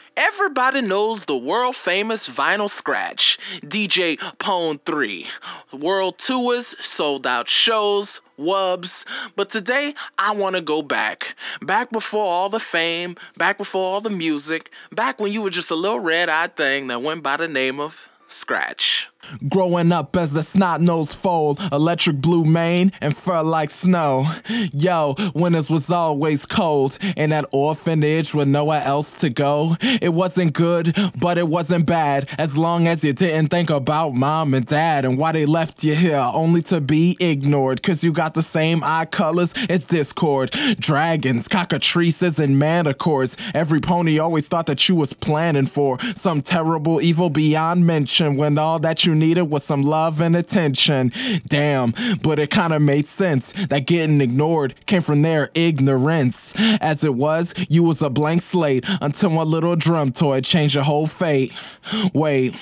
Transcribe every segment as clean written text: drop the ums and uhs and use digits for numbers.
Everybody knows the world-famous vinyl scratch, DJ Pone 3. World tours, sold-out shows, wubs. But today, I want to go back. Back before all the fame, back before all the music, back when you were just a little red-eyed thing that went by the name of Scratch. Growing up as a snot-nosed foal, electric blue mane and fur like snow. Yo, winters was always cold in that orphanage with nowhere else to go. It wasn't good, but it wasn't bad, as long as you didn't think about mom and dad and why they left you here only to be ignored. Cause you got the same eye colors as Discord. Dragons, cockatrices, and manticores. Every pony always thought that you was planning for some terrible evil beyond mention, when all that you needed was some love and attention. Damn, but it kinda made sense that getting ignored came from their ignorance. As it was, you was a blank slate until one little drum toy changed your whole fate. Wait,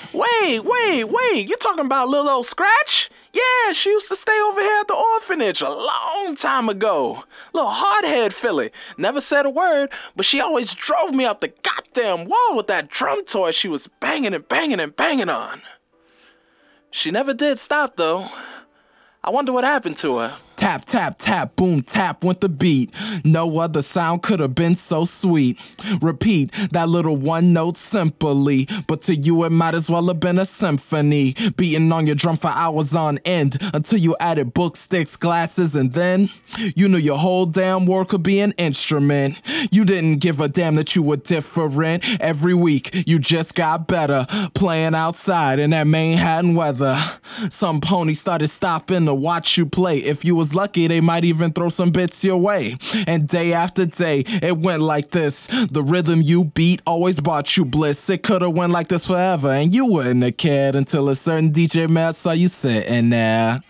You talking about little old Scratch? Yeah, she used to stay over here at the orphanage a long time ago. Little hardhead filly. Never said a word, but she always drove me up the goddamn wall with that drum toy she was banging on. She never did stop, though. I wonder what happened to her. tap, tap, tap, boom, tap went the beat. No other sound could have been so sweet. Repeat that little one note simply, but to you it might as well have been a symphony. Beating on your drum for hours on end, until you added book sticks, glasses, and then you knew your whole damn world could be an instrument. You didn't give a damn that you were different. Every week you just got better, playing outside in that Manhattan weather. Some ponies started stopping to watch you play. If you was lucky, they might even throw some bits your way. And day after day, it went like this. The rhythm you beat always brought you bliss. It could've went like this forever, and you wouldn't have cared until a certain DJ man saw you sitting there.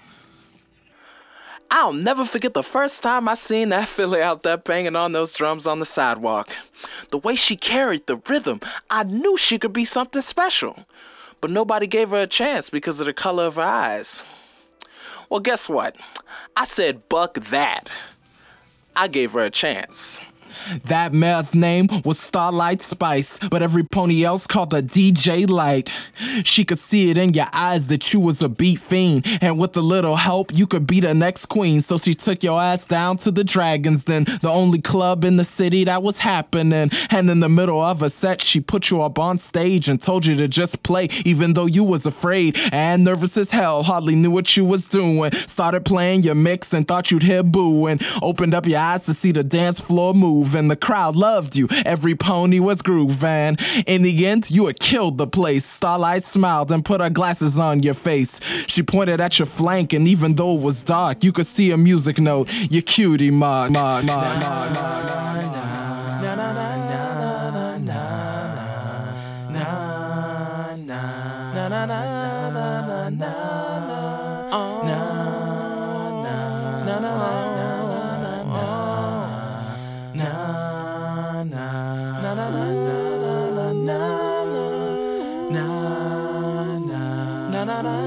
I'll never forget the first time I seen that filly out there banging on those drums on the sidewalk. The way she carried the rhythm, I knew she could be something special. But nobody gave her a chance because of the color of her eyes. Well, guess what? I said, buck that. I gave her a chance. That mare's name was Starlight Spice, but every pony else called her DJ Light. She could see it in your eyes that you was a beat fiend, and with a little help, you could be the next queen. So she took your ass down to the Dragons Den, the only club in the city that was happening. And in the middle of a set, she put you up on stage and told you to just play, even though you was afraid and nervous as hell, hardly knew what you was doing. Started playing your mix and thought you'd hear booing. Opened up your eyes to see the dance floor move, and the crowd loved you. Every pony was grooving. In the end, you had killed the place. Starlight smiled and put her glasses on your face. She pointed at your flank, and even though it was dark, you could see a music note. Your cutie mark.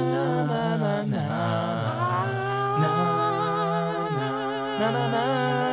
Na